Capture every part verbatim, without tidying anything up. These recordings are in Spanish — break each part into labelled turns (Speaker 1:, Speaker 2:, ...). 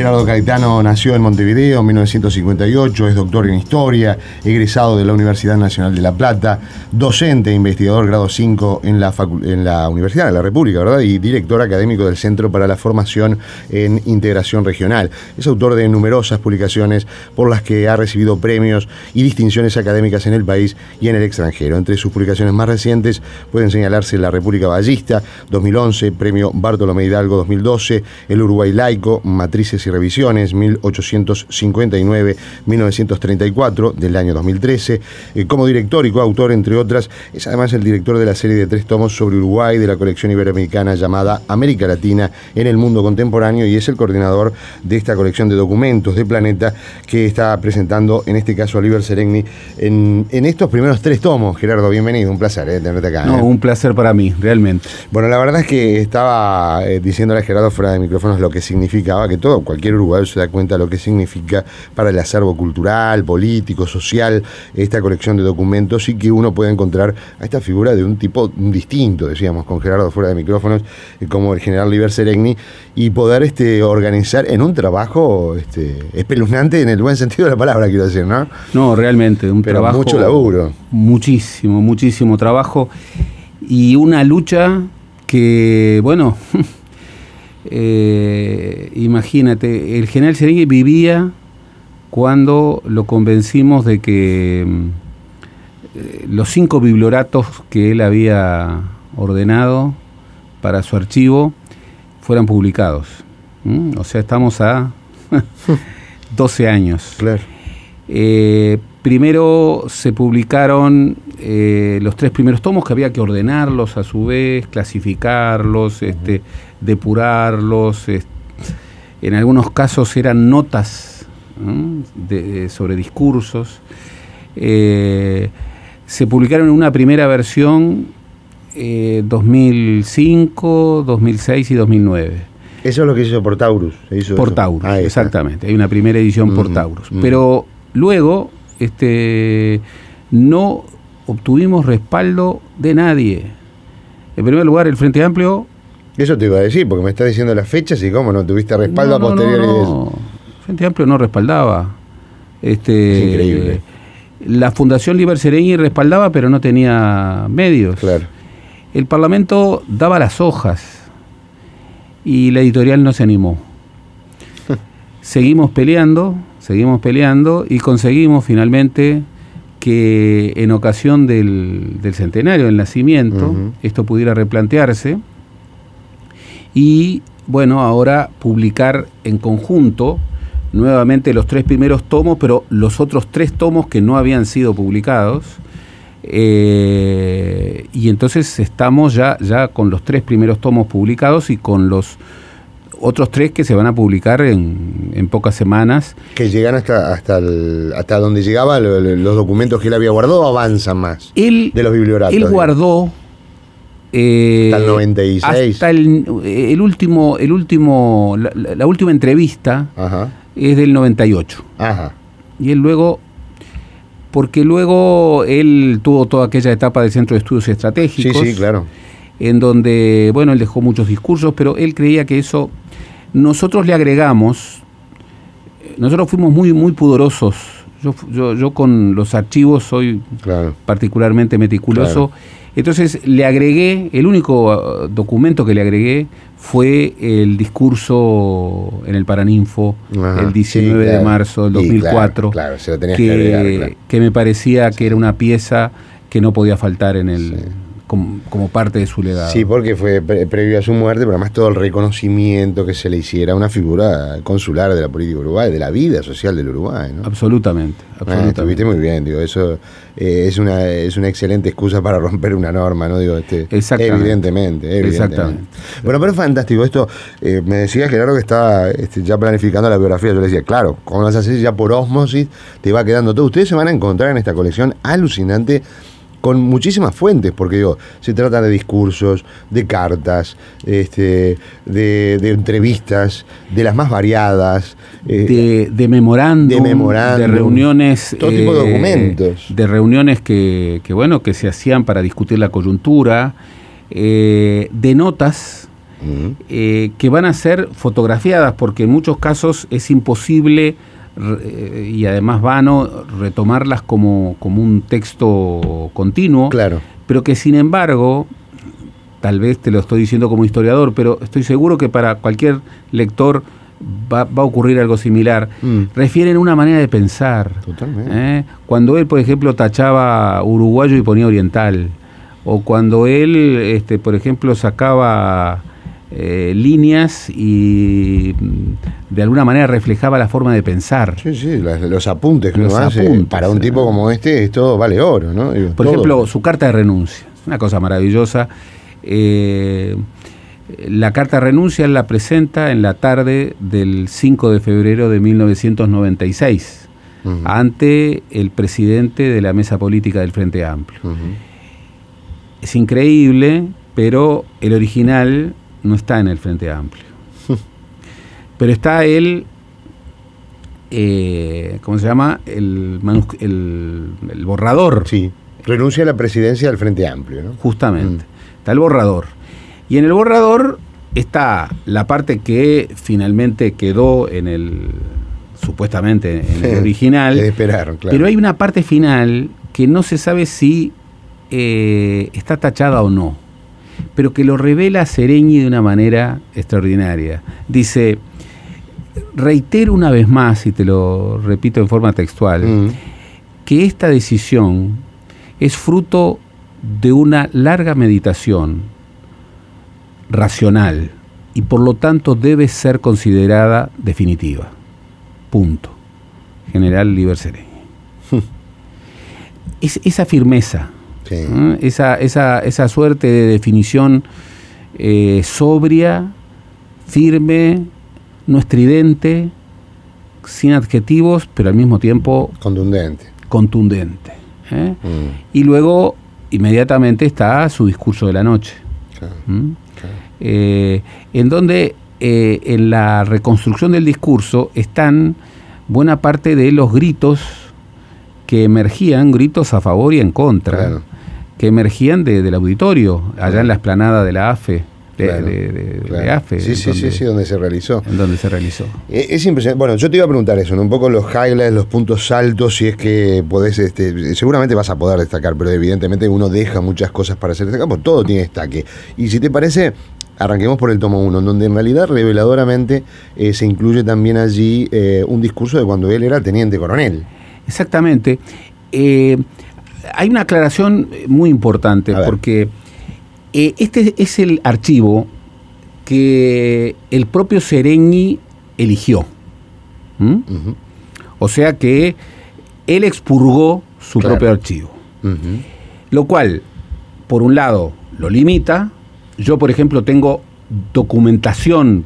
Speaker 1: Gerardo Caetano nació en Montevideo en mil novecientos cincuenta y ocho, es doctor en Historia, egresado de la Universidad Nacional de La Plata, docente e investigador grado cinco en la, facu- en la Universidad de la República, ¿verdad? Y director académico del Centro para la Formación en Integración Regional. Es autor de numerosas publicaciones por las que ha recibido premios y distinciones académicas en el país y en el extranjero. Entre sus publicaciones más recientes pueden señalarse La República Ballista, dos mil once, Premio Bartolomé Hidalgo dos mil doce, El Uruguay Laico, Matrices y Revisiones, mil ochocientos cincuenta y nueve a mil novecientos treinta y cuatro, del año dos mil trece. Eh, como director y coautor, entre otras, es además el director de la serie de tres tomos sobre Uruguay de la colección iberoamericana llamada América Latina en el Mundo Contemporáneo, y es el coordinador de esta colección de documentos de Planeta que está presentando, en este caso, Oliver Seregni en, en estos primeros tres tomos. Gerardo, bienvenido, un placer eh, tenerte acá.
Speaker 2: No,
Speaker 1: eh.
Speaker 2: un placer para mí, realmente.
Speaker 1: Bueno, la verdad es que estaba eh, diciéndole a Gerardo fuera de micrófonos lo que significaba, que todo, cualquier uruguayo se da cuenta de lo que significa para el acervo cultural, político, social, esta colección de documentos, y que uno puede encontrar a esta figura de un tipo distinto, decíamos con Gerardo fuera de micrófonos, eh, como el general Oliver Seregni, y poder este, organizar en un trabajo este, espeluznante en el buen sentido de la palabra, quiero decir, ¿no?
Speaker 2: No, realmente, un
Speaker 1: Pero
Speaker 2: trabajo...
Speaker 1: mucho laburo.
Speaker 2: Muchísimo, muchísimo trabajo y una lucha que, bueno... Eh, imagínate, el general Seregni vivía cuando lo convencimos de que eh, los cinco biblioratos que él había ordenado para su archivo fueran publicados. ¿Mm? O sea, estamos a doce años.
Speaker 1: Claro.
Speaker 2: Eh, primero se publicaron eh, los tres primeros tomos, que había que ordenarlos a su vez, clasificarlos, uh-huh. este, depurarlos. Este, en algunos casos eran notas ¿no? de, de, sobre discursos. Eh, se publicaron en una primera versión eh, dos mil cinco, dos mil seis y dos mil nueve.
Speaker 1: Eso es lo que hizo por Taurus. Se hizo
Speaker 2: por
Speaker 1: eso.
Speaker 2: Taurus,
Speaker 1: Ah,
Speaker 2: exactamente. Hay una primera edición uh-huh. por Taurus. Uh-huh. Pero luego este, no obtuvimos respaldo de nadie. En primer lugar, el Frente Amplio...
Speaker 1: Eso te iba a decir, porque me estás diciendo las fechas y cómo no tuviste respaldo
Speaker 2: no,
Speaker 1: a posteriori
Speaker 2: no, no,
Speaker 1: de eso.
Speaker 2: No. El Frente Amplio no respaldaba. Este,
Speaker 1: es increíble.
Speaker 2: La Fundación Oliver Seregni respaldaba, pero no tenía medios.
Speaker 1: Claro.
Speaker 2: El Parlamento daba las hojas y la editorial no se animó. Seguimos peleando, seguimos peleando y conseguimos finalmente que en ocasión del, del centenario del nacimiento uh-huh. esto pudiera replantearse y bueno, ahora publicar en conjunto nuevamente los tres primeros tomos, pero los otros tres tomos que no habían sido publicados, eh, y entonces estamos ya, ya con los tres primeros tomos publicados y con los otros tres que se van a publicar en, en pocas semanas.
Speaker 1: Que llegan hasta hasta el, hasta donde llegaban lo, lo, los documentos que él había guardado, o avanzan más
Speaker 2: él,
Speaker 1: de los biblioratos.
Speaker 2: Él guardó eh,
Speaker 1: hasta el noventa y seis.
Speaker 2: Hasta el, el último, el último, la, la última entrevista Ajá. es del noventa y ocho.
Speaker 1: Ajá.
Speaker 2: Y él luego, porque luego él tuvo toda aquella etapa del Centro de Estudios Estratégicos.
Speaker 1: Sí, sí, claro.
Speaker 2: En donde, bueno, él dejó muchos discursos, pero él creía que eso... Nosotros le agregamos, nosotros fuimos muy muy pudorosos, yo, yo, yo con los archivos soy claro. particularmente meticuloso, claro. Entonces le agregué, el único documento que le agregué fue el discurso en el Paraninfo, Ajá, el diecinueve sí, claro. de marzo del dos mil cuatro,
Speaker 1: claro, claro, se lo tenías
Speaker 2: que,
Speaker 1: que, agregar, claro.
Speaker 2: que me parecía que era una pieza que no podía faltar en el... Sí. Como, como parte de su legado.
Speaker 1: Sí, porque fue pre- previo a su muerte, pero además todo el reconocimiento que se le hiciera a una figura consular de la política uruguaya, de la vida social del Uruguay, ¿no?
Speaker 2: Absolutamente, absolutamente.
Speaker 1: Ah, estuviste muy bien, digo, eso eh, es una es una excelente excusa para romper una norma, ¿no? Digo, este,
Speaker 2: Exactamente.
Speaker 1: Evidentemente, evidentemente.
Speaker 2: Exactamente.
Speaker 1: Bueno, pero es fantástico esto. Eh, me decía Gerardo que está este, ya planificando la biografía. Yo le decía, claro, como vas a hacer ya por ósmosis, te va quedando todo. Ustedes se van a encontrar en esta colección alucinante con muchísimas fuentes, porque digo, se trata de discursos, de cartas, este, de, de entrevistas, de las más variadas,
Speaker 2: eh, de, de memorándum,
Speaker 1: de, memorándum,
Speaker 2: de reuniones,
Speaker 1: todo eh, tipo de documentos,
Speaker 2: de reuniones que, que bueno, que se hacían para discutir la coyuntura, eh, de notas uh-huh. eh, que van a ser fotografiadas, porque en muchos casos es imposible eh, y además vano retomarlas como, como un texto continuo,
Speaker 1: claro.
Speaker 2: pero que sin embargo, tal vez te lo estoy diciendo como historiador, pero estoy seguro que para cualquier lector Va, va a ocurrir algo similar. Mm. Refieren una manera de pensar.
Speaker 1: Totalmente.
Speaker 2: ¿eh? Cuando él, por ejemplo, tachaba uruguayo y ponía oriental, o cuando él, este, por ejemplo, sacaba eh, líneas y de alguna manera reflejaba la forma de pensar.
Speaker 1: Sí, sí, los, los apuntes que
Speaker 2: los
Speaker 1: uno hace,
Speaker 2: apuntes,
Speaker 1: para un
Speaker 2: ¿eh?
Speaker 1: tipo como este, esto vale oro, ¿no? Digo,
Speaker 2: por
Speaker 1: todo.
Speaker 2: ejemplo, su carta de renuncia, una cosa maravillosa. Eh, La carta de renuncia la presenta en la tarde del cinco de febrero de mil novecientos noventa y seis, uh-huh. ante el presidente de la mesa política del Frente Amplio. Uh-huh. Es increíble, pero el original no está en el Frente Amplio. Pero está el, eh, ¿cómo se llama? El, manus- el, el borrador.
Speaker 1: Sí, renuncia a la presidencia del Frente Amplio, ¿no?
Speaker 2: Justamente, uh-huh. está el borrador. Y en el borrador está la parte que finalmente quedó en el, supuestamente en el original.
Speaker 1: Se esperaron, claro.
Speaker 2: Pero hay una parte final que no se sabe si eh, está tachada o no, pero que lo revela Seregni de una manera extraordinaria. Dice, reitero una vez más, y te lo repito en forma textual, mm. que esta decisión es fruto de una larga meditación racional y por lo tanto debe ser considerada definitiva. Punto. General Líber Seregni. es, esa firmeza, sí. ¿eh? esa, esa, esa suerte de definición eh, sobria, firme, no estridente, sin adjetivos, pero al mismo tiempo
Speaker 1: contundente.
Speaker 2: Contundente. ¿eh? Mm. Y luego, inmediatamente, está su discurso de la noche. Claro. ¿Mm? Eh, en donde eh, en la reconstrucción del discurso están buena parte de los gritos que emergían, gritos a favor y en contra, claro. que emergían de, del auditorio, allá claro. en la explanada de la A F E. De, claro, de, de, claro. de A F E.
Speaker 1: Sí, sí, donde, sí, sí, donde se realizó.
Speaker 2: En donde se realizó.
Speaker 1: Es, es impresionante. Bueno, yo te iba a preguntar eso, ¿no? Un poco los highlights, los puntos altos, si es que podés, este, seguramente vas a poder destacar, pero evidentemente uno deja muchas cosas para hacer destacar, porque todo tiene destaque. Y si te parece, arranquemos por el tomo uno, en donde en realidad reveladoramente eh, se incluye también allí eh, un discurso de cuando él era teniente coronel.
Speaker 2: Exactamente. Eh, hay una aclaración muy importante, porque eh, este es el archivo que el propio Seregni eligió. ¿Mm? Uh-huh. O sea que él expurgó su claro. propio archivo. Uh-huh. Lo cual, por un lado, lo limita. Yo, por ejemplo, tengo documentación,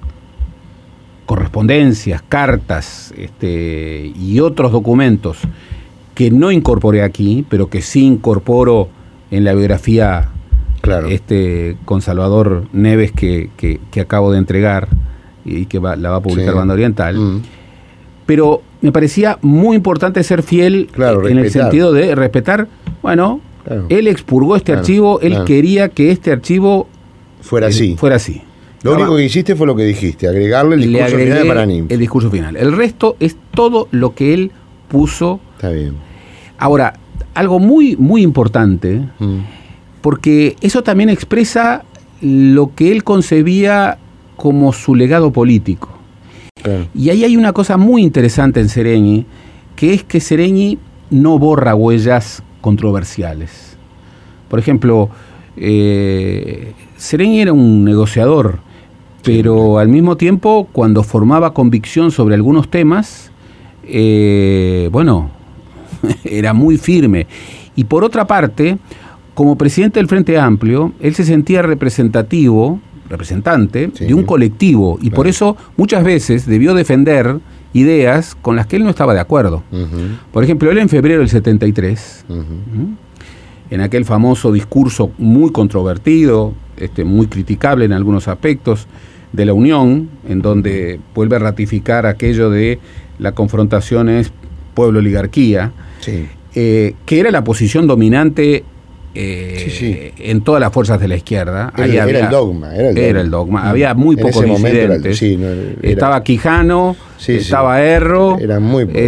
Speaker 2: correspondencias, cartas este, y otros documentos que no incorporé aquí, pero que sí incorporo en la biografía claro. este, con Salvador Neves que, que, que acabo de entregar y que va, la va a publicar sí. Banda Oriental. Mm. Pero me parecía muy importante ser fiel claro, en respetar. El sentido de respetar, bueno, claro. él expurgó este claro, archivo, él claro. quería que este archivo
Speaker 1: fuera así.
Speaker 2: Eh, fuera así.
Speaker 1: Lo único que hiciste fue lo que dijiste, agregarle el discurso final de Paranim.
Speaker 2: El discurso final. El resto es todo lo que él puso.
Speaker 1: Está bien.
Speaker 2: Ahora, algo muy, muy importante, mm. porque eso también expresa lo que él concebía como su legado político. Claro. Y ahí hay una cosa muy interesante en Seregni, que es que Seregni no borra huellas controversiales. Por ejemplo, eh, Seregni era un negociador, pero al mismo tiempo, cuando formaba convicción sobre algunos temas, eh, bueno, era muy firme. Y por otra parte, como presidente del Frente Amplio, él se sentía representativo, representante sí. de un colectivo, y claro. por eso muchas veces debió defender ideas con las que él no estaba de acuerdo. Uh-huh. Por ejemplo, él en febrero del setenta y tres, uh-huh. ¿Mm? en aquel famoso discurso muy controvertido, este, muy criticable en algunos aspectos, de la Unión, en donde vuelve a ratificar aquello de la confrontación es pueblo-oligarquía, sí. eh, que era la posición dominante eh,
Speaker 1: sí, sí.
Speaker 2: en todas las fuerzas de la izquierda.
Speaker 1: Era,
Speaker 2: Ahí
Speaker 1: era
Speaker 2: había,
Speaker 1: el dogma. Era el dogma.
Speaker 2: Era el dogma. Mm. Había muy
Speaker 1: en
Speaker 2: pocos disidentes.
Speaker 1: Era, sí, no, era,
Speaker 2: estaba Quijano,
Speaker 1: sí,
Speaker 2: estaba
Speaker 1: sí.
Speaker 2: Erro,
Speaker 1: era muy poco.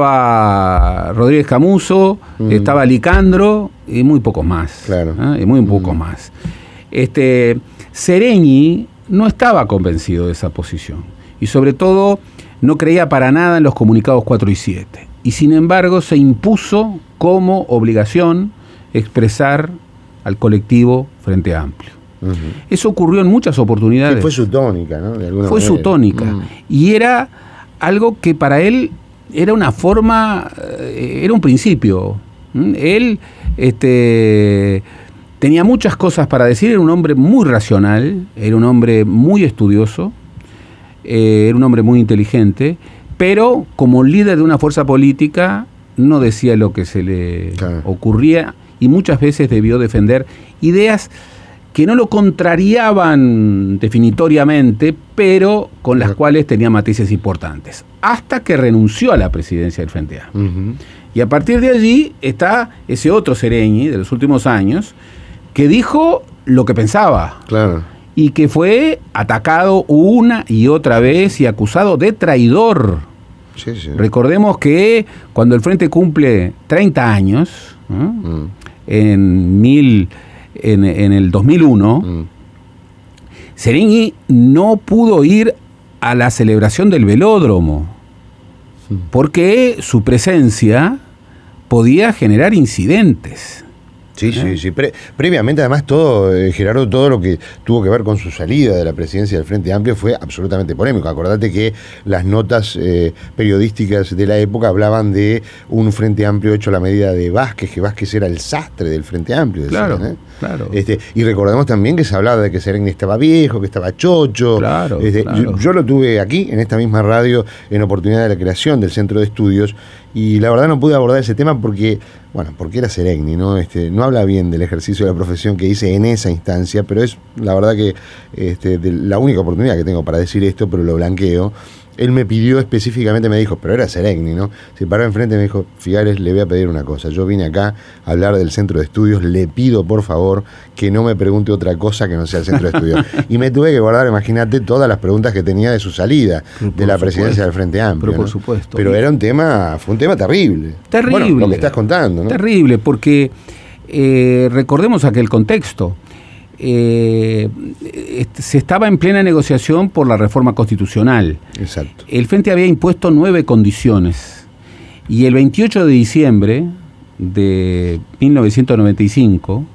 Speaker 2: estaba Rodríguez Camuso, mm. estaba Licandro y muy pocos más.
Speaker 1: Claro.
Speaker 2: ¿eh? Y muy pocos mm. más. Este, Seregni no estaba convencido de esa posición. Y sobre todo no creía para nada en los comunicados cuatro y siete. Y sin embargo se impuso como obligación expresar al colectivo Frente Amplio. Uh-huh. Eso ocurrió en muchas oportunidades.
Speaker 1: Que fue su tónica, ¿no? De alguna
Speaker 2: fue
Speaker 1: manera.
Speaker 2: su tónica. Uh-huh. Y era algo que para él era una forma, era un principio. Él este, tenía muchas cosas para decir, era un hombre muy racional, era un hombre muy estudioso, eh, era un hombre muy inteligente, pero como líder de una fuerza política no decía lo que se le claro. ocurría y muchas veces debió defender ideas que no lo contrariaban definitoriamente, pero con las uh-huh. cuales tenía matices importantes, hasta que renunció a la presidencia del Frente Amplio. Uh-huh. Y a partir de allí está ese otro Seregni de los últimos años, que dijo lo que pensaba.
Speaker 1: Claro.
Speaker 2: Y que fue atacado una y otra vez y acusado de traidor.
Speaker 1: Sí, sí.
Speaker 2: Recordemos que cuando el Frente cumple treinta años, ¿no? mm. en, mil, en, en el dos mil uno, mm. Seregni no pudo ir a la celebración del velódromo, mm. porque su presencia podía generar incidentes.
Speaker 1: Sí, sí, sí. Pre- previamente, además, todo, eh, Gerardo, todo lo que tuvo que ver con su salida de la presidencia del Frente Amplio fue absolutamente polémico. Acordate que las notas eh, periodísticas de la época hablaban de un Frente Amplio hecho a la medida de Vázquez, que Vázquez era el sastre del Frente Amplio. Decían,
Speaker 2: claro,
Speaker 1: ¿eh?
Speaker 2: claro.
Speaker 1: Este, y recordemos también que se hablaba de que Seregni estaba viejo, que estaba chocho.
Speaker 2: Claro,
Speaker 1: este,
Speaker 2: claro.
Speaker 1: Yo, yo lo tuve aquí, en esta misma radio, en oportunidad de la creación del Centro de Estudios, y la verdad no pude abordar ese tema porque, bueno, porque era Seregni, ¿no? Este, no habla bien del ejercicio de la profesión que hice en esa instancia, pero es la verdad que este, de la única oportunidad que tengo para decir esto, pero lo blanqueo. Él me pidió específicamente, me dijo, pero era Seregni, ¿no? Se paró enfrente y me dijo, Figares, le voy a pedir una cosa. Yo vine acá a hablar del Centro de Estudios, le pido, por favor, que no me pregunte otra cosa que no sea el Centro de Estudios. Y me tuve que guardar, imagínate, todas las preguntas que tenía de su salida de la presidencia del Frente Amplio.
Speaker 2: Pero por
Speaker 1: ¿no?
Speaker 2: supuesto.
Speaker 1: Pero era un tema, fue un tema terrible.
Speaker 2: Terrible.
Speaker 1: Bueno, lo que estás contando, ¿no?
Speaker 2: Terrible, porque eh, recordemos aquel contexto. Eh, se estaba en plena negociación por la reforma constitucional.
Speaker 1: Exacto.
Speaker 2: El Frente había impuesto nueve condiciones y el veintiocho de diciembre de mil novecientos noventa y cinco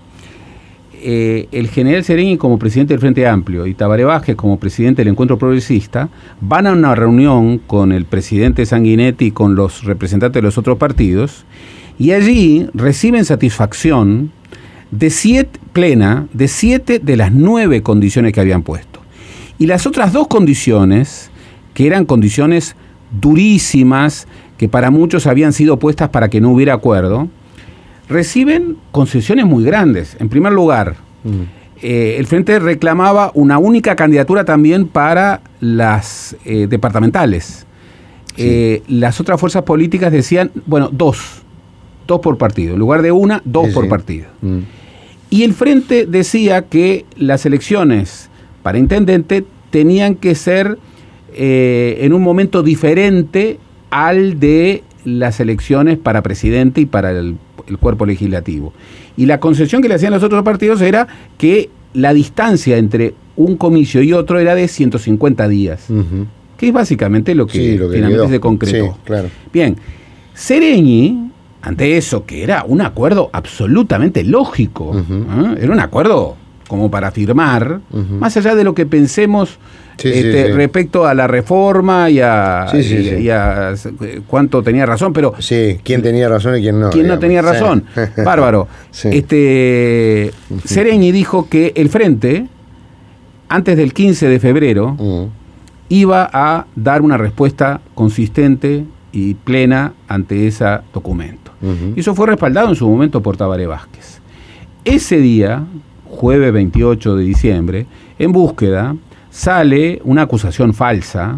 Speaker 2: eh, el general Seregni como presidente del Frente Amplio y Tabaré Vázquez como presidente del Encuentro Progresista van a una reunión con el presidente Sanguinetti y con los representantes de los otros partidos y allí reciben satisfacción de siete, plena de siete de las nueve condiciones que habían puesto. Y las otras dos condiciones, que eran condiciones durísimas, que para muchos habían sido puestas para que no hubiera acuerdo, reciben concesiones muy grandes. En primer lugar, mm. eh, el Frente reclamaba una única candidatura también para las eh, departamentales. Sí. Eh, las otras fuerzas políticas decían, bueno, dos, dos por partido. En lugar de una, dos sí, por sí. partido. Mm. Y el Frente decía que las elecciones para intendente tenían que ser eh, en un momento diferente al de las elecciones para presidente y para el, el cuerpo legislativo. Y la concesión que le hacían los otros partidos era que la distancia entre un comicio y otro era de ciento cincuenta días, uh-huh. que es básicamente lo que, sí, lo que finalmente quedó. Se concretó.
Speaker 1: Sí, claro.
Speaker 2: Bien, Seregni, ante eso, que era un acuerdo absolutamente lógico, uh-huh. ¿eh? Era un acuerdo como para firmar, uh-huh. más allá de lo que pensemos sí, este, sí, sí. respecto a la reforma y a,
Speaker 1: sí, sí,
Speaker 2: y,
Speaker 1: sí.
Speaker 2: y a cuánto tenía razón, pero...
Speaker 1: Sí, quién tenía razón y quién no.
Speaker 2: ¿Quién digamos. no tenía razón? Sí. Bárbaro. Sí. Este, uh-huh. Seregni dijo que el Frente, antes del quince de febrero, uh-huh. iba a dar una respuesta consistente y plena ante ese documento. Uh-huh. Y eso fue respaldado en su momento por Tabaré Vázquez. Ese día, jueves veintiocho de diciembre, en Búsqueda, sale una acusación falsa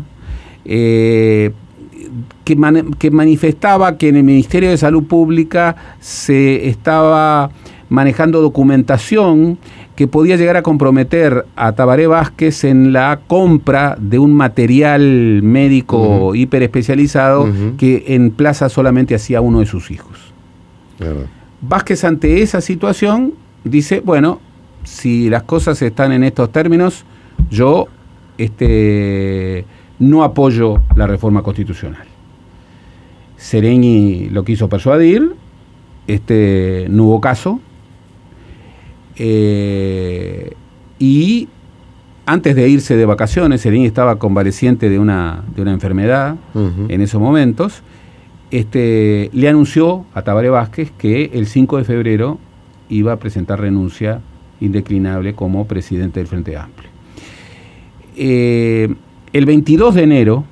Speaker 2: eh, que, man, que manifestaba que en el Ministerio de Salud Pública se estaba manejando documentación que podía llegar a comprometer a Tabaré Vázquez en la compra de un material médico uh-huh. hiperespecializado uh-huh. que en Plaza solamente hacía uno de sus hijos. Claro. Vázquez, ante esa situación, dice, bueno, si las cosas están en estos términos, yo este, no apoyo la reforma constitucional. Seregni lo quiso persuadir, este, no hubo caso, eh, y antes de irse de vacaciones, Seregni estaba convaleciente de una, de una enfermedad uh-huh. en esos momentos, este, le anunció a Tabaré Vázquez que el cinco de febrero iba a presentar renuncia indeclinable como presidente del Frente Amplio. Eh, el veintidós de enero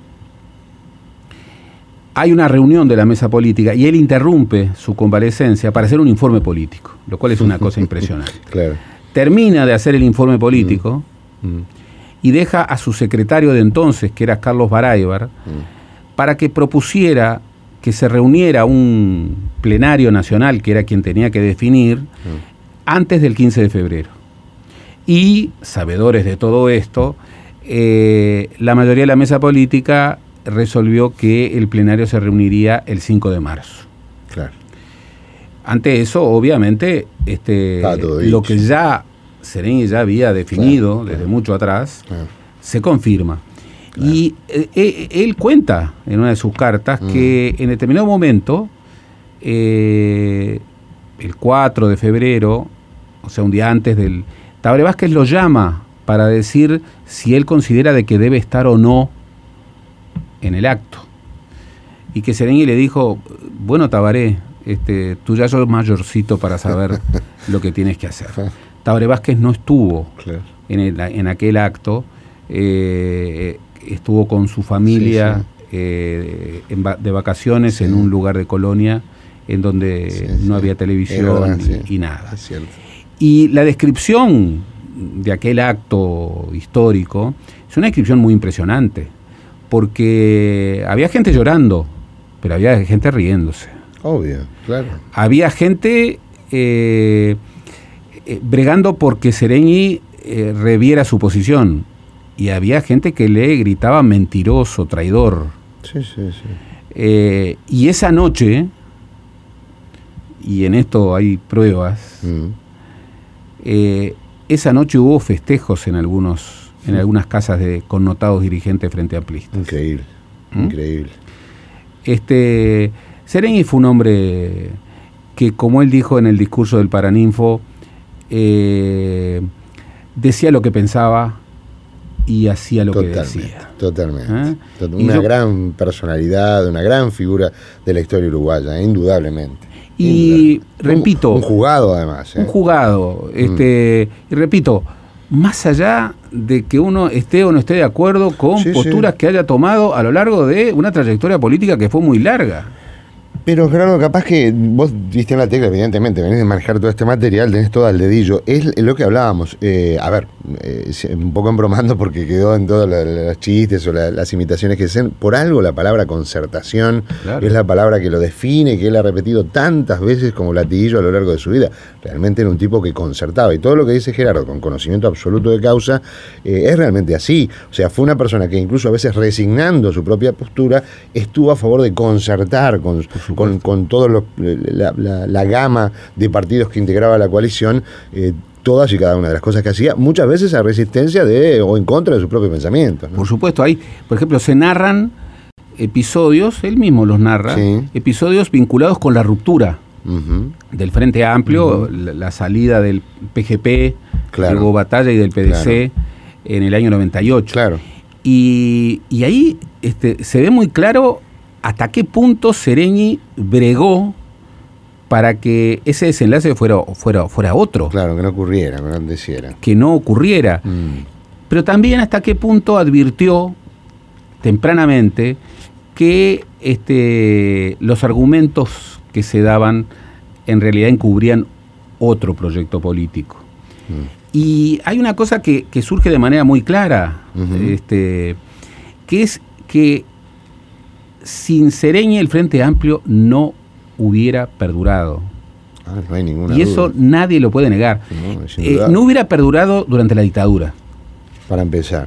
Speaker 2: hay una reunión de la mesa política y él interrumpe su convalecencia para hacer un informe político, lo cual es una cosa impresionante. Claro. Termina de hacer el informe político mm. Mm. y deja a su secretario de entonces, que era Carlos Baraybar, mm. para que propusiera que se reuniera un plenario nacional, que era quien tenía que definir, mm. antes del quince de febrero. Y, sabedores de todo esto, eh, la mayoría de la mesa política resolvió que el plenario se reuniría el cinco de marzo. Claro. Ante eso, obviamente, este, lo que ya Seregni ya había definido claro, desde claro. mucho atrás, claro. se confirma. Claro. Y eh, él cuenta en una de sus cartas mm. que en determinado momento, eh, el cuatro de febrero, o sea, un día antes del... Tabaré Vázquez lo llama para decir si él considera de que debe estar o no en el acto. Y que Seregni le dijo, bueno, Tabaré, este, tú ya sos mayorcito para saber lo que tienes que hacer. Tabaré Vázquez no estuvo claro. en, el, en aquel acto, eh, estuvo con su familia sí, sí. Eh, en, de vacaciones sí. en un lugar de Colonia en donde sí, no sí. había televisión verdad, y, sí. y nada. Y la descripción de aquel acto histórico es una descripción muy impresionante, porque había gente llorando, pero había gente riéndose.
Speaker 1: Obvio, claro.
Speaker 2: Había gente eh, eh, bregando porque Seregni eh, reviera su posición, y había gente que le gritaba mentiroso, traidor.
Speaker 1: Sí, sí, sí.
Speaker 2: Eh, y esa noche, y en esto hay pruebas, mm. eh, esa noche hubo festejos en algunos, en algunas casas de connotados dirigentes frente amplistas.
Speaker 1: Increíble, ¿Mm? increíble.
Speaker 2: Este, Seregni fue un hombre que, como él dijo en el discurso del Paraninfo, eh, decía lo que pensaba y hacía lo
Speaker 1: totalmente,
Speaker 2: que decía.
Speaker 1: Totalmente. ¿Eh? Una yo, gran personalidad, una gran figura de la historia uruguaya, indudablemente.
Speaker 2: Y
Speaker 1: indudablemente.
Speaker 2: repito...
Speaker 1: Un, un jugado, además. ¿eh?
Speaker 2: Un jugado. Este, mm. Y repito, más allá de que uno esté o no esté de acuerdo con sí, posturas sí. que haya tomado a lo largo de una trayectoria política que fue muy larga.
Speaker 1: Pero, Gerardo, capaz que vos diste en la tecla, evidentemente, venís de manejar todo este material, tenés todo al dedillo. Es lo que hablábamos. Eh, a ver, eh, un poco embromando porque quedó en todos los chistes o la, las imitaciones que se hacen. Por algo la palabra concertación claro. es la palabra que lo define, que él ha repetido tantas veces como latiguillo a lo largo de su vida. Realmente era un tipo que concertaba. Y todo lo que dice Gerardo, con conocimiento absoluto de causa, eh, es realmente así. O sea, fue una persona que incluso a veces resignando su propia postura, estuvo a favor de concertar con... Con, con toda la, la, la gama de partidos que integraba la coalición, eh, todas y cada una de las cosas que hacía, muchas veces a resistencia de o en contra de sus propios pensamientos, ¿no?
Speaker 2: Por supuesto, hay, por ejemplo, se narran episodios, él mismo los narra, sí. episodios vinculados con la ruptura uh-huh. del Frente Amplio, uh-huh. la, la salida del P G P, claro. de Hugo Batalla y del P D C claro. en el año noventa y ocho.
Speaker 1: Claro.
Speaker 2: Y, y ahí este, se ve muy claro hasta qué punto Seregni bregó para que ese desenlace fuera, fuera, fuera otro.
Speaker 1: Claro, que no ocurriera, que no aconteciera.
Speaker 2: Que no ocurriera. Mm. Pero también hasta qué punto advirtió tempranamente que este, los argumentos que se daban en realidad encubrían otro proyecto político. Mm. Y hay una cosa que, que surge de manera muy clara, uh-huh. este, que es que sin Seregni el Frente Amplio no hubiera perdurado.
Speaker 1: Ah, no hay ninguna
Speaker 2: y eso
Speaker 1: duda.
Speaker 2: nadie lo puede negar.
Speaker 1: No, sin
Speaker 2: Eh,
Speaker 1: duda.
Speaker 2: no hubiera perdurado durante la dictadura.
Speaker 1: Para empezar.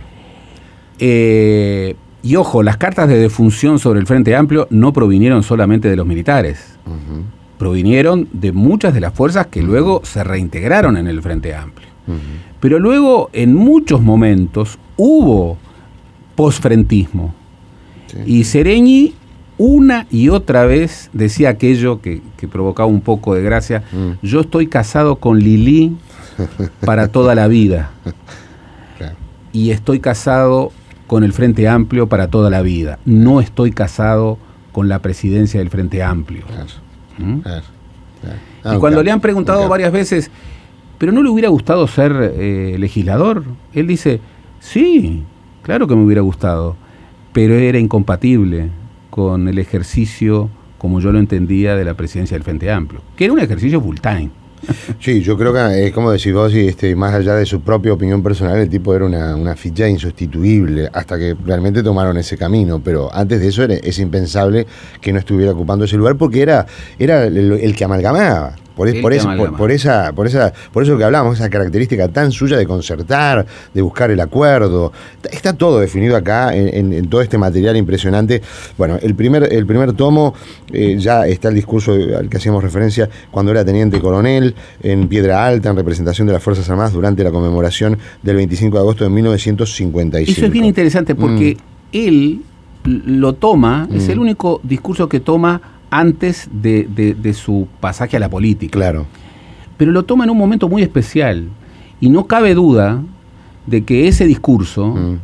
Speaker 2: Eh, y ojo, las cartas de defunción sobre el Frente Amplio no provinieron solamente de los militares.
Speaker 1: Uh-huh.
Speaker 2: Provinieron de muchas de las fuerzas que uh-huh. luego se reintegraron en el Frente Amplio. Uh-huh. Pero luego, en muchos momentos, hubo posfrentismo. Sí. Y Seregni una y otra vez decía aquello que, que provocaba un poco de gracia: mm. yo estoy casado con Lili para toda la vida. Claro. Y estoy casado con el Frente Amplio para toda la vida. No estoy casado con la presidencia del Frente Amplio. Claro. ¿Mm? Claro. Claro. Ah, y cuando claro. le han preguntado claro. varias veces, ¿pero no le hubiera gustado ser eh, legislador? Él dice, sí, claro que me hubiera gustado, pero era incompatible con el ejercicio, como yo lo entendía, de la presidencia del Frente Amplio, que era un ejercicio full time.
Speaker 1: Sí, yo creo que es como decís vos, y este, más allá de su propia opinión personal, el tipo era una, una ficha insustituible, hasta que realmente tomaron ese camino, pero antes de eso era, es impensable que no estuviera ocupando ese lugar, porque era, era el, el que amalgamaba. Por, es, por, esa, por, por, esa, por, esa, por eso que hablamos, esa característica tan suya de concertar, de buscar el acuerdo. Está todo definido acá en, en, en todo este material impresionante. Bueno, el primer, el primer tomo, eh, ya está el discurso al que hacíamos referencia cuando era teniente coronel en Piedra Alta, en representación de las Fuerzas Armadas durante la conmemoración del veinticinco de agosto de mil novecientos cincuenta y cinco.
Speaker 2: Eso es bien interesante porque mm. él lo toma, mm. es el único discurso que toma antes de, de, de su pasaje a la política.
Speaker 1: Claro.
Speaker 2: Pero lo toma en un momento muy especial. Y no cabe duda de que ese discurso, mm.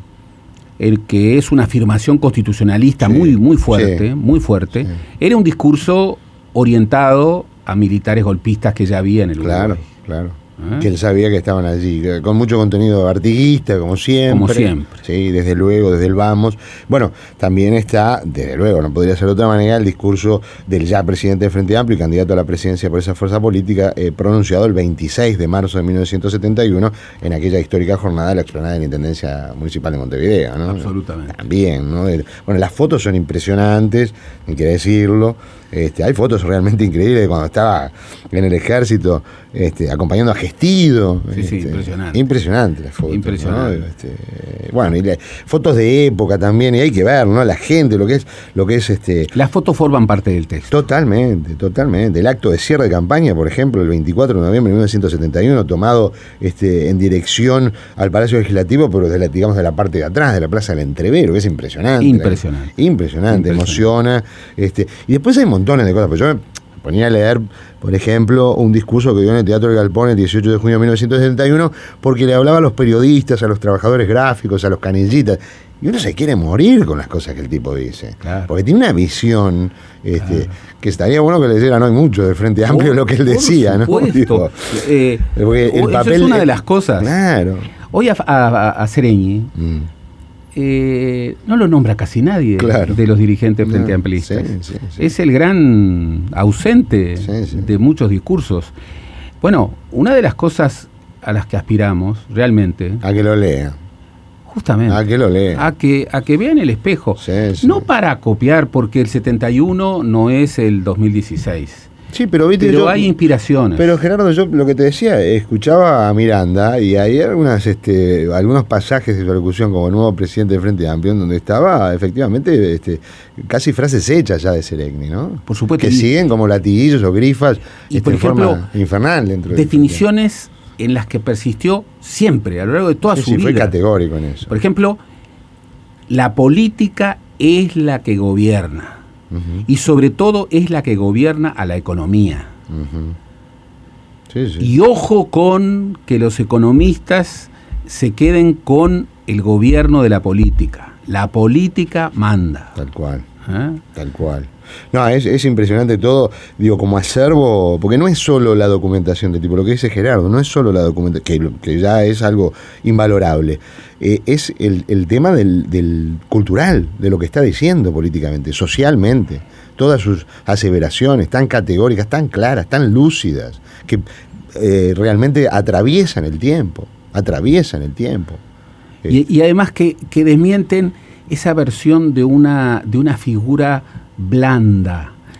Speaker 2: el que es una afirmación constitucionalista sí. muy, muy fuerte, sí. muy fuerte, sí. era un discurso orientado a militares golpistas que ya había en el
Speaker 1: Claro, Uruguay. claro. ¿Eh? Que él sabía que estaban allí, con mucho contenido artiguista, como siempre.
Speaker 2: Como siempre.
Speaker 1: Sí, desde luego, desde el vamos. Bueno, también está, desde luego, no podría ser de otra manera, el discurso del ya presidente del Frente Amplio y candidato a la presidencia por esa fuerza política, eh, pronunciado el veintiséis de marzo de mil novecientos setenta y uno, en aquella histórica jornada de la explanada de la Intendencia Municipal de Montevideo, ¿no?
Speaker 2: Absolutamente.
Speaker 1: También, ¿no? Bueno, las fotos son impresionantes, hay que decirlo. Este, hay fotos realmente increíbles de cuando estaba en el ejército, este, acompañando a Gestido.
Speaker 2: Sí,
Speaker 1: este,
Speaker 2: sí, impresionante.
Speaker 1: Impresionante las fotos.
Speaker 2: Impresionante.
Speaker 1: ¿no? Este, bueno, y la, fotos de época también, y hay que ver, ¿no? La gente, lo que es, lo que es este.
Speaker 2: Las fotos forman parte del texto.
Speaker 1: Totalmente, totalmente. El acto de cierre de campaña, por ejemplo, el veinticuatro de noviembre de mil novecientos setenta y uno, tomado este, en dirección al Palacio Legislativo, pero de la, digamos de la parte de atrás, de la Plaza del Entrevero, que es impresionante.
Speaker 2: Impresionante.
Speaker 1: La, impresionante, impresionante, emociona. Este, y después hay montones de cosas, pues yo me ponía a leer, por ejemplo, un discurso que dio en el Teatro del Galpón el dieciocho de junio de mil novecientos setenta y uno, porque le hablaba a los periodistas, a los trabajadores gráficos, a los canillitas, y uno se quiere morir con las cosas que el tipo dice,
Speaker 2: claro.
Speaker 1: porque tiene una visión este, claro. que estaría bueno que leyera, no hay mucho del Frente Amplio, por, lo que él decía,
Speaker 2: por
Speaker 1: ¿no? Digo,
Speaker 2: eh,
Speaker 1: porque el
Speaker 2: eso
Speaker 1: papel
Speaker 2: es una de las cosas.
Speaker 1: Claro.
Speaker 2: Hoy a, a, a Seregni mm. Eh, no lo nombra casi nadie claro. de los dirigentes no, frente amplistas. Sí, sí, sí. Es el gran ausente sí, sí. de muchos discursos. Bueno, una de las cosas a las que aspiramos realmente...
Speaker 1: A que lo lea.
Speaker 2: Justamente.
Speaker 1: A que lo lea.
Speaker 2: A que, a que vean el espejo.
Speaker 1: Sí, sí.
Speaker 2: No para copiar, porque el setenta y uno no es el dos mil dieciséis.
Speaker 1: Sí, pero viste,
Speaker 2: pero
Speaker 1: yo,
Speaker 2: hay inspiraciones.
Speaker 1: Pero Gerardo, yo lo que te decía, escuchaba a Miranda y hay algunas, este, algunos pasajes de su locución como nuevo presidente del Frente Amplio, en donde estaba efectivamente este, casi frases hechas ya de Seregni, ¿no?
Speaker 2: Por supuesto.
Speaker 1: Que y, siguen como latiguillos o grifas
Speaker 2: y
Speaker 1: este,
Speaker 2: por ejemplo,
Speaker 1: en forma infernal dentro
Speaker 2: definiciones de en las que persistió siempre, a lo largo de toda
Speaker 1: sí,
Speaker 2: su
Speaker 1: sí,
Speaker 2: vida.
Speaker 1: Fue categórico en eso.
Speaker 2: Por ejemplo, la política es la que gobierna. Uh-huh. Y sobre todo es la que gobierna a la economía.
Speaker 1: Uh-huh. Sí, sí.
Speaker 2: Y ojo con que los economistas se queden con el gobierno de la política. La política manda.
Speaker 1: Tal cual. ¿Eh? Tal cual. No, es, es impresionante todo, digo, como acervo, porque no es solo la documentación de tipo, lo que dice Gerardo, no es solo la documentación, que, que ya es algo invalorable, eh, es el, el tema del, del cultural, de lo que está diciendo políticamente, socialmente, todas sus aseveraciones tan categóricas, tan claras, tan lúcidas, que eh, realmente atraviesan el tiempo, atraviesan el tiempo.
Speaker 2: Eh. Y, y además que, que desmienten esa versión de una, de una figura blanda,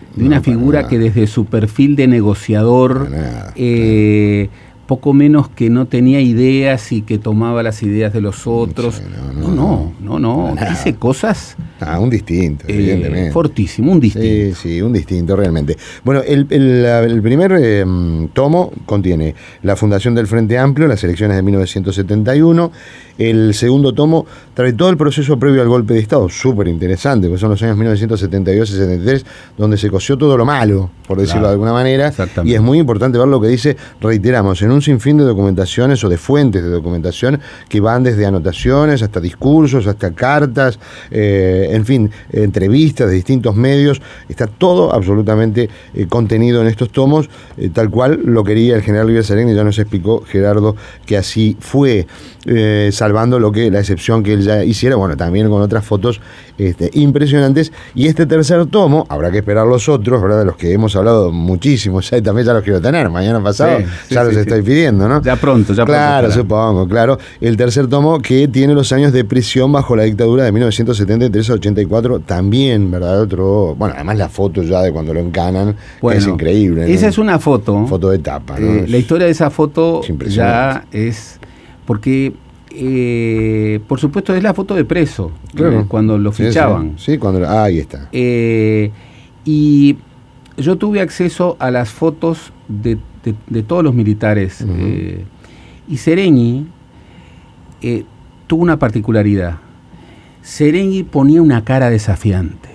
Speaker 2: de una figura que desde su perfil de negociador, nada, eh, claro. poco menos que no tenía ideas y que tomaba las ideas de los otros. Sí, no, no, no, no, no. Dice cosas...
Speaker 1: Ah, un distinto,
Speaker 2: eh,
Speaker 1: evidentemente.
Speaker 2: Fortísimo, un distinto.
Speaker 1: Sí, sí, un distinto, realmente. Bueno, el, el, el primer eh, tomo contiene la fundación del Frente Amplio, las elecciones de mil novecientos setenta y uno. El segundo tomo trae todo el proceso previo al golpe de Estado, súper interesante, porque son los años mil novecientos setenta y dos y setenta y tres, donde se coció todo lo malo, por decirlo claro, de alguna manera. Y es muy importante ver lo que dice, reiteramos, en un sinfín de documentaciones o de fuentes de documentación que van desde anotaciones hasta discursos, hasta cartas, eh, en fin, entrevistas de distintos medios. Está todo absolutamente eh, contenido en estos tomos, eh, tal cual lo quería el general Luis Serén, y ya nos explicó Gerardo que así fue, eh, salvando lo que la excepción que él ya hiciera, bueno, también con otras fotos este, impresionantes. Y este tercer tomo, habrá que esperar los otros, ¿verdad? De los que hemos hablado muchísimo, ya también ya los quiero tener, mañana pasado sí, sí, ya sí, los sí, estoy sí. pidiendo, ¿no?
Speaker 2: Ya pronto, ya
Speaker 1: claro,
Speaker 2: pronto. Claro,
Speaker 1: supongo, claro. El tercer tomo que tiene los años de prisión bajo la dictadura de mil novecientos setenta y tres a ochenta y cuatro, también, ¿verdad? Otro, bueno, además la foto ya de cuando lo encanan, bueno, es increíble, ¿no?
Speaker 2: Esa es una foto.
Speaker 1: Foto de tapa, ¿no?
Speaker 2: Eh,
Speaker 1: es,
Speaker 2: la historia de esa foto
Speaker 1: es
Speaker 2: ya es, porque, eh, por supuesto, es la foto de preso,
Speaker 1: claro.
Speaker 2: eh, cuando lo fichaban.
Speaker 1: Sí, sí, sí cuando, ah, ahí está.
Speaker 2: Eh, y yo tuve acceso a las fotos de, de, de todos los militares. Uh-huh. eh, y Seregni eh, tuvo una particularidad. Seregni ponía una cara desafiante.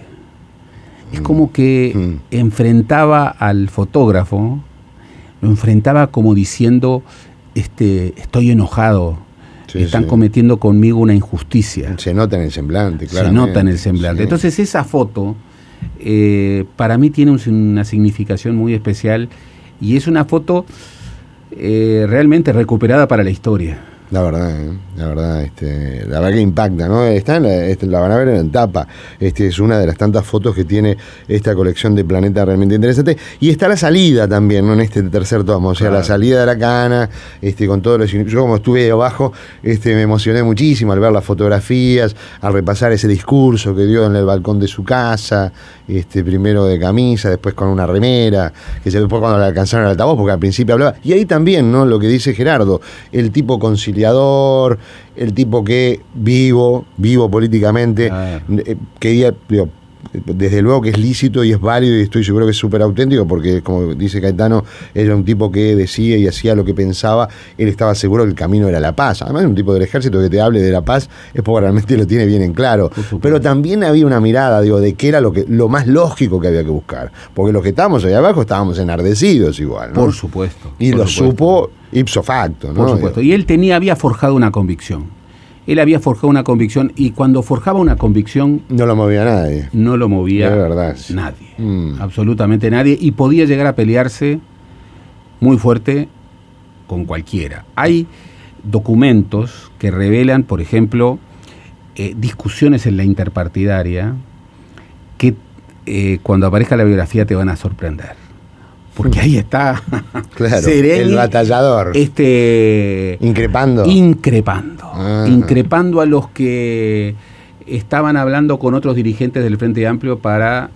Speaker 2: Es como que mm. enfrentaba al fotógrafo, lo enfrentaba como diciendo, este, estoy enojado, sí, están sí. cometiendo conmigo una injusticia.
Speaker 1: Se nota en el semblante, claro.
Speaker 2: Se nota en el semblante. Sí. Entonces esa foto eh, para mí tiene un, una significación muy especial y es una foto eh, realmente recuperada para la historia.
Speaker 1: La verdad, ¿eh? la verdad, este, la verdad que impacta, ¿no? Está en la, este, la van a ver en tapa. Este es una de las tantas fotos que tiene esta colección de Planeta realmente interesante. Y está la salida también, ¿no? En este tercer tomo, o sea, claro. la salida de la cana, este, con todos los. Yo como estuve ahí abajo, este, me emocioné muchísimo al ver las fotografías, al repasar ese discurso que dio en el balcón de su casa, este, primero de camisa, después con una remera, que se después cuando le alcanzaron el altavoz, porque al principio hablaba. Y ahí también, ¿no? Lo que dice Gerardo, el tipo conciliador, el tipo que vivo, vivo políticamente, ah. eh, quería, digo, desde luego que es lícito y es válido y estoy seguro que es súper auténtico porque, como dice Caetano, era un tipo que decía y hacía lo que pensaba, él estaba seguro que el camino era la paz. Además, un tipo del ejército que te hable de la paz es porque realmente lo tiene bien en claro. Pero también había una mirada, digo, de qué era lo que lo más lógico que había que buscar. Porque los que estábamos ahí abajo estábamos enardecidos igual, ¿no?
Speaker 2: Por supuesto.
Speaker 1: Y
Speaker 2: por
Speaker 1: lo
Speaker 2: supuesto.
Speaker 1: supo ipso facto, ¿no?
Speaker 2: Por supuesto. Y él tenía, había forjado una convicción. Él había forjado una convicción y cuando forjaba una convicción...
Speaker 1: No lo movía nadie.
Speaker 2: No lo movía
Speaker 1: de verdad, sí.
Speaker 2: nadie.
Speaker 1: Mm.
Speaker 2: Absolutamente nadie. Y podía llegar a pelearse muy fuerte con cualquiera. Hay documentos que revelan, por ejemplo, eh, discusiones en la interpartidaria que eh, cuando aparezca la biografía te van a sorprender. Porque ahí está
Speaker 1: claro,
Speaker 2: Seregni,
Speaker 1: el batallador.
Speaker 2: Este,
Speaker 1: increpando.
Speaker 2: Increpando.
Speaker 1: Ah.
Speaker 2: Increpando a los que estaban hablando con otros dirigentes del Frente Amplio para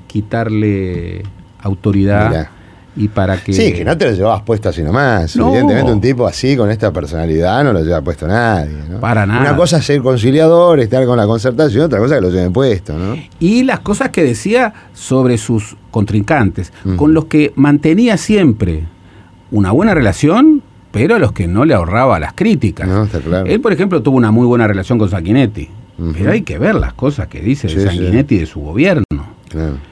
Speaker 2: quitarle autoridad. Mirá. Y para que...
Speaker 1: Sí, que no te lo llevabas puesto así nomás. No. Evidentemente un tipo así, con esta personalidad, no lo lleva puesto nadie, ¿no?
Speaker 2: Para nada.
Speaker 1: Una cosa es ser conciliador, estar con la concertación, otra cosa es que lo lleven puesto, ¿no?
Speaker 2: Y las cosas que decía sobre sus contrincantes, uh-huh. con los que mantenía siempre una buena relación, pero a los que no le ahorraba las críticas.
Speaker 1: No, está claro.
Speaker 2: Él, por ejemplo, tuvo una muy buena relación con Sanguinetti, uh-huh. pero hay que ver las cosas que dice
Speaker 1: sí,
Speaker 2: de Sanguinetti y
Speaker 1: sí.
Speaker 2: de su gobierno.
Speaker 1: Claro.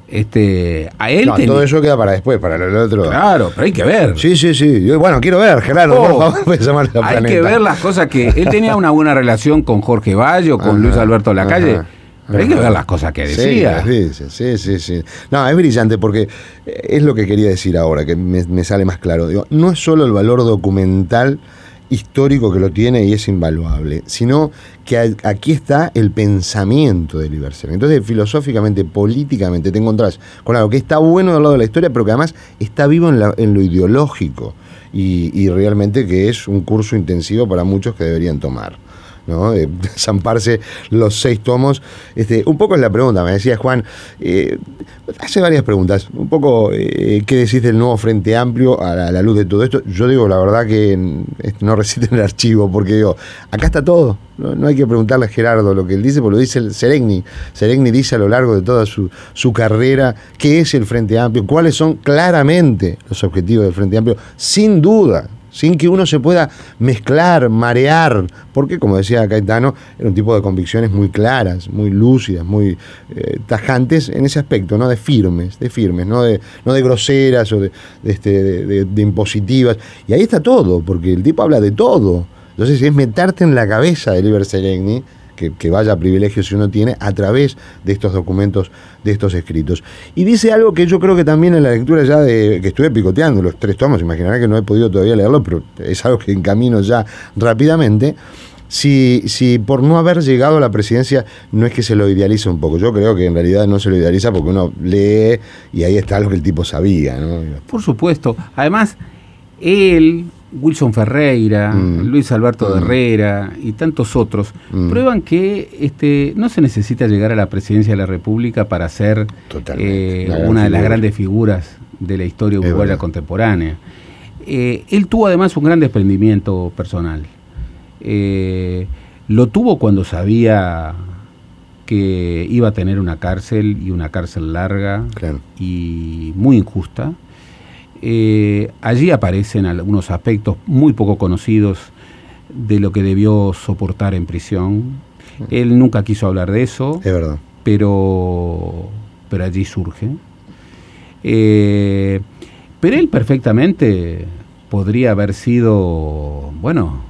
Speaker 2: Este, a él
Speaker 1: no,
Speaker 2: ten...
Speaker 1: todo eso queda para después, para el otro.
Speaker 2: Claro, pero hay que ver.
Speaker 1: Sí, sí, sí. Yo, bueno, quiero ver, Gerardo,
Speaker 2: oh,
Speaker 1: por favor, llamarle a
Speaker 2: Hay
Speaker 1: Planeta.
Speaker 2: que ver las cosas que... Él tenía una buena relación con Jorge Bayo, con ajá, Luis Alberto Lacalle, ajá, pero ajá. hay que ver las cosas que decía.
Speaker 1: Sí, sí, sí, sí. No, es brillante porque es lo que quería decir ahora, que me, me sale más claro. Digo, no es solo el valor documental histórico que lo tiene y es invaluable, sino que aquí está el pensamiento de Libercera. Entonces, filosóficamente, políticamente, te encontrás con algo que está bueno del lado de la historia, pero que además está vivo en, la, en lo ideológico y, y realmente que es un curso intensivo para muchos que deberían tomar. ¿no? De zamparse los seis tomos. Este, un poco es la pregunta, me decía Juan, eh, hace varias preguntas, un poco, eh, ¿qué decís del nuevo Frente Amplio a la, a la luz de todo esto? Yo digo, la verdad que no resiste en el archivo, porque digo, acá está todo, no, no hay que preguntarle a Gerardo lo que él dice, porque lo dice el Seregni. Seregni dice a lo largo de toda su, su carrera qué es el Frente Amplio, cuáles son claramente los objetivos del Frente Amplio, sin duda, sin que uno se pueda mezclar, marear, porque como decía Caetano, era un tipo de convicciones muy claras, muy lúcidas, muy eh, tajantes en ese aspecto, ¿no? De firmes, de firmes, no de, no de groseras o de, de, este, de, de, de impositivas. Y ahí está todo, porque el tipo habla de todo. Entonces es meterte en la cabeza de Liber Seregni, que, que vaya privilegio si uno tiene, a través de estos documentos, de estos escritos. Y dice algo que yo creo que también en la lectura ya de que estuve picoteando los tres tomos, imaginarán que no he podido todavía leerlo, pero es algo que encamino ya rápidamente. Si, si por no haber llegado a la presidencia no es que se lo idealiza un poco, yo creo que en realidad no se lo idealiza porque uno lee y ahí está lo que el tipo sabía, ¿no?
Speaker 2: Por supuesto. Además, él, Wilson Ferreira, mm. Luis Alberto mm. de Herrera y tantos otros mm. prueban que este, no se necesita llegar a la presidencia de la República para ser eh, una de las grandes figuras de la historia uruguaya contemporánea. Eh, él tuvo además un gran desprendimiento personal. Eh, lo tuvo cuando sabía que iba a tener una cárcel y una cárcel larga claro. y muy injusta. Eh, allí aparecen algunos aspectos muy poco conocidos de lo que debió soportar en prisión. Él nunca quiso hablar de eso,
Speaker 1: es verdad.
Speaker 2: pero, pero allí surge. Eh, pero él perfectamente podría haber sido, bueno,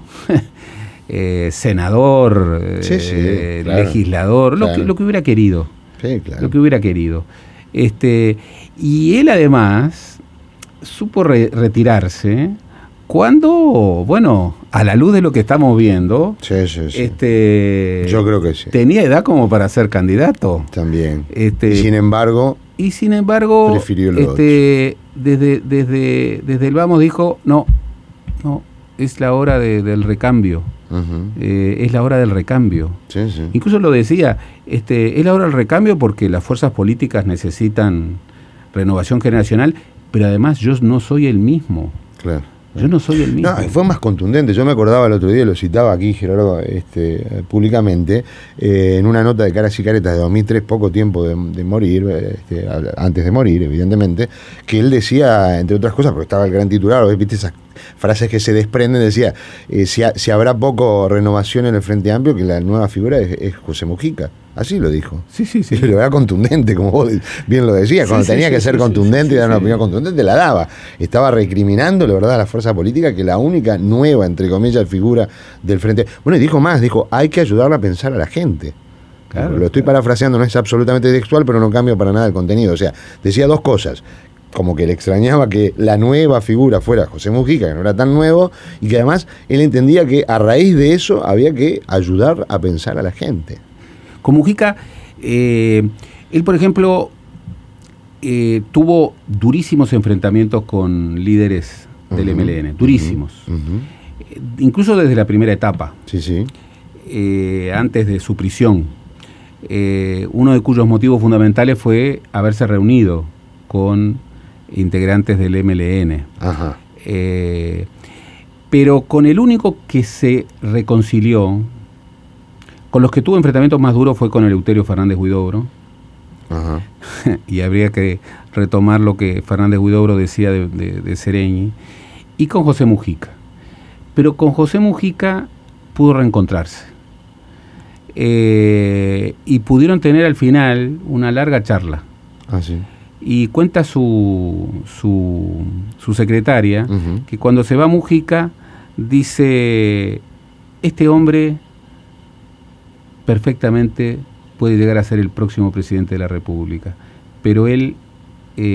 Speaker 2: eh, senador,
Speaker 1: sí, sí,
Speaker 2: eh,
Speaker 1: claro,
Speaker 2: legislador,
Speaker 1: claro.
Speaker 2: Lo, que, lo que hubiera querido.
Speaker 1: Sí, claro.
Speaker 2: Lo que hubiera querido. Este, y él además supo re- retirarse cuando, bueno, a la luz de lo que estamos viendo,
Speaker 1: sí, sí, sí.
Speaker 2: Este,
Speaker 1: yo creo que sí.
Speaker 2: Tenía edad como para ser candidato.
Speaker 1: También.
Speaker 2: Este,
Speaker 1: y sin embargo,
Speaker 2: y sin embargo,
Speaker 1: prefirió lo
Speaker 2: este, desde, desde, desde el Vamos dijo, no, no, es la hora de, del recambio. Uh-huh. Eh, es la hora del recambio.
Speaker 1: Sí, sí.
Speaker 2: Incluso lo decía, este, es la hora del recambio porque las fuerzas políticas necesitan renovación generacional, pero además yo no soy el mismo.
Speaker 1: Claro.
Speaker 2: Yo no soy el mismo.
Speaker 1: No, fue más contundente. Yo me acordaba el otro día, lo citaba aquí Gerardo este, públicamente, eh, en una nota de Caras y Caretas de dos mil tres, poco tiempo de, de morir, este, antes de morir, evidentemente, que él decía, entre otras cosas, porque estaba el gran titular, ¿viste? Esas frases que se desprenden, decía, eh, si, ha, si habrá poco renovación en el Frente Amplio, que la nueva figura es, es José Mujica. Así lo dijo.
Speaker 2: Sí, sí, sí.
Speaker 1: Pero era contundente, como vos bien lo decías. Cuando sí, tenía sí, que sí, ser sí, contundente sí, sí, y dar una sí. opinión contundente, la daba. Estaba recriminando, la verdad, a la fuerza política que la única nueva, entre comillas, figura del Frente... Bueno, y dijo más, dijo, hay que ayudarla a pensar a la gente. Claro, lo estoy claro. parafraseando, no es absolutamente textual, pero no cambia para nada el contenido. O sea, decía dos cosas. Como que le extrañaba que la nueva figura fuera José Mujica, que no era tan nuevo, y que además él entendía que a raíz de eso había que ayudar a pensar a la gente.
Speaker 2: Con Mujica, eh, él, por ejemplo, eh, tuvo durísimos enfrentamientos con líderes del uh-huh, M L N, durísimos. Uh-huh, uh-huh. Incluso desde la primera etapa,
Speaker 1: sí, sí.
Speaker 2: Eh, antes de su prisión. Eh, uno de cuyos motivos fundamentales fue haberse reunido con integrantes del M L N.
Speaker 1: Ajá.
Speaker 2: Eh, pero con el único que se reconcilió, con los que tuvo enfrentamientos más duros, fue con Eleuterio Fernández Huidobro.
Speaker 1: Ajá.
Speaker 2: Y habría que retomar lo que Fernández Huidobro decía de, de, de Seregni, y con José Mujica. Pero con José Mujica pudo reencontrarse. Eh, y pudieron tener al final una larga charla.
Speaker 1: Ah, sí.
Speaker 2: Y cuenta su, su, su secretaria uh-huh. que cuando se va Mujica dice, este hombre perfectamente puede llegar a ser el próximo presidente de la República, pero él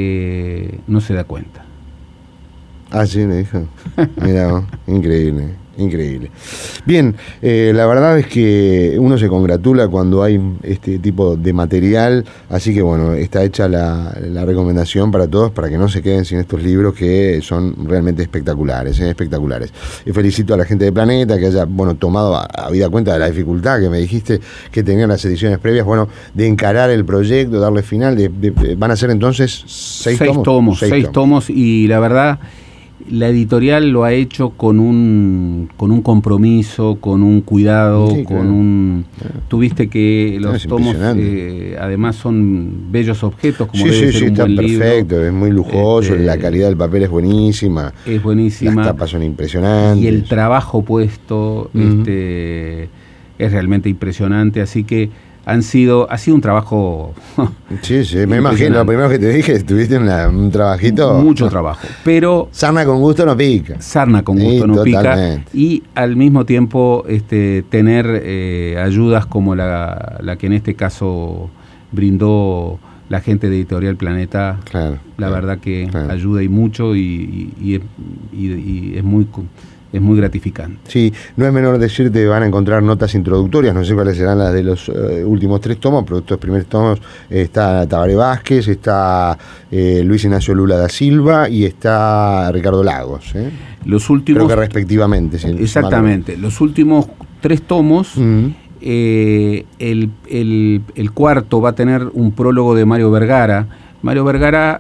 Speaker 2: eh, no se da cuenta.
Speaker 1: Ah, sí, me dijo. Mira, increíble. Increíble. Bien, eh, la verdad es que uno se congratula cuando hay este tipo de material, así que bueno, está hecha la, la recomendación para todos, para que no se queden sin estos libros que son realmente espectaculares, ¿eh? espectaculares. Y felicito a la gente de Planeta que haya, bueno, tomado a, a vida cuenta de la dificultad que me dijiste que tenían las ediciones previas, bueno, de encarar el proyecto, darle final, de, de, de, van a ser entonces seis,
Speaker 2: seis
Speaker 1: tomos.
Speaker 2: tomos,
Speaker 1: Seis,
Speaker 2: seis tomos. tomos, y la verdad, la editorial lo ha hecho con un con un compromiso, con un cuidado, sí, con claro. un... Tuviste que los no, tomos, eh, además, son bellos objetos, como
Speaker 1: sí,
Speaker 2: debe
Speaker 1: sí,
Speaker 2: ser
Speaker 1: sí,
Speaker 2: un
Speaker 1: está
Speaker 2: buen
Speaker 1: perfecto,
Speaker 2: libro.
Speaker 1: Es muy lujoso, este, la calidad del papel es buenísima.
Speaker 2: Es buenísima.
Speaker 1: Las tapas son impresionantes.
Speaker 2: Y el trabajo puesto uh-huh. este, es realmente impresionante, así que han sido, ha sido un trabajo.
Speaker 1: Sí, sí, me imagino, lo primero que te dije, tuviste una, un trabajito.
Speaker 2: Mucho trabajo, pero.
Speaker 1: Sarna con gusto no pica.
Speaker 2: Sarna con gusto sí, no
Speaker 1: totalmente.
Speaker 2: pica. Y al mismo tiempo este, tener eh, ayudas como la, la que en este caso brindó la gente de Editorial Planeta.
Speaker 1: Claro.
Speaker 2: La
Speaker 1: claro,
Speaker 2: verdad que
Speaker 1: claro.
Speaker 2: ayuda y mucho y, y, y, y es muy. Es muy gratificante.
Speaker 1: Sí, no es menor decirte que van a encontrar notas introductorias, no sé cuáles serán las de los uh, últimos tres tomos, pero estos primeros tomos eh, está Tabaré Vázquez, está eh, Luis Ignacio Lula da Silva y está Ricardo Lagos. ¿eh?
Speaker 2: Los últimos...
Speaker 1: Creo que respectivamente. Si
Speaker 2: exactamente, los últimos tres tomos, uh-huh. eh, el, el, el cuarto va a tener un prólogo de Mario Vergara. Mario Vergara,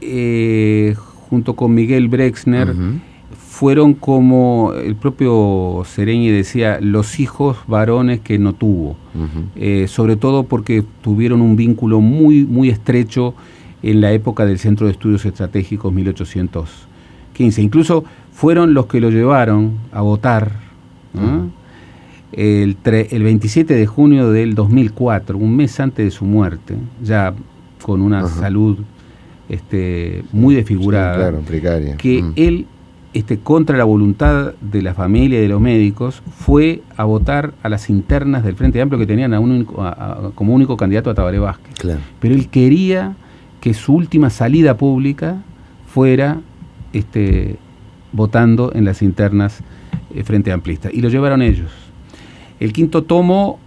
Speaker 2: eh, junto con Miguel Brexner, uh-huh. fueron como el propio Seregni decía, los hijos varones que no tuvo, uh-huh. eh, sobre todo porque tuvieron un vínculo muy, muy estrecho en la época del Centro de Estudios Estratégicos mil ochocientos quince. Incluso fueron los que lo llevaron a votar uh-huh. ¿eh? el, tre- el veintisiete de junio del dos mil cuatro, un mes antes de su muerte, ya con una uh-huh. salud este, muy desfigurada,
Speaker 1: sí, claro, precaria.
Speaker 2: que uh-huh. él... Este, contra la voluntad de la familia y de los médicos, fue a votar a las internas del Frente Amplio que tenían a un único, a, a, como único candidato a Tabaré Vázquez.
Speaker 1: Claro.
Speaker 2: Pero él quería que su última salida pública fuera este, votando en las internas eh, Frente Amplista. Y lo llevaron ellos. El quinto tomo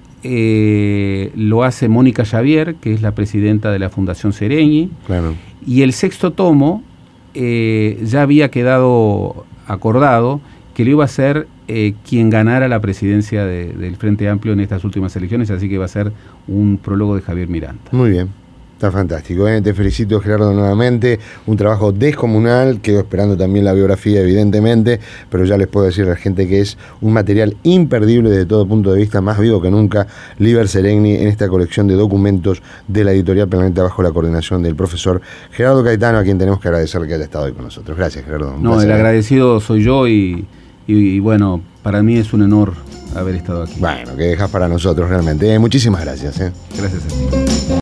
Speaker 2: eh, lo hace Mónica Xavier, que es la presidenta de la Fundación Seregni.
Speaker 1: Claro.
Speaker 2: Y el sexto tomo Eh, ya había quedado acordado que lo iba a ser eh, quien ganara la presidencia de, del Frente Amplio en estas últimas elecciones, así que va a ser un prólogo de Javier Miranda.
Speaker 1: Muy bien, está fantástico, ¿eh? Te felicito, Gerardo, nuevamente, un trabajo descomunal, quedo esperando también la biografía, evidentemente, pero ya les puedo decir a la gente que es un material imperdible desde todo punto de vista, más vivo que nunca, Liber Seregni, en esta colección de documentos de la Editorial Planeta bajo la coordinación del profesor Gerardo Caetano, a quien tenemos que agradecer que haya estado hoy con nosotros. Gracias, Gerardo.
Speaker 2: No, placer. El agradecido soy yo y, y, y bueno, para mí es un honor haber estado aquí.
Speaker 1: Bueno, que dejas para nosotros realmente. Eh, muchísimas gracias. Eh.
Speaker 2: Gracias a ti.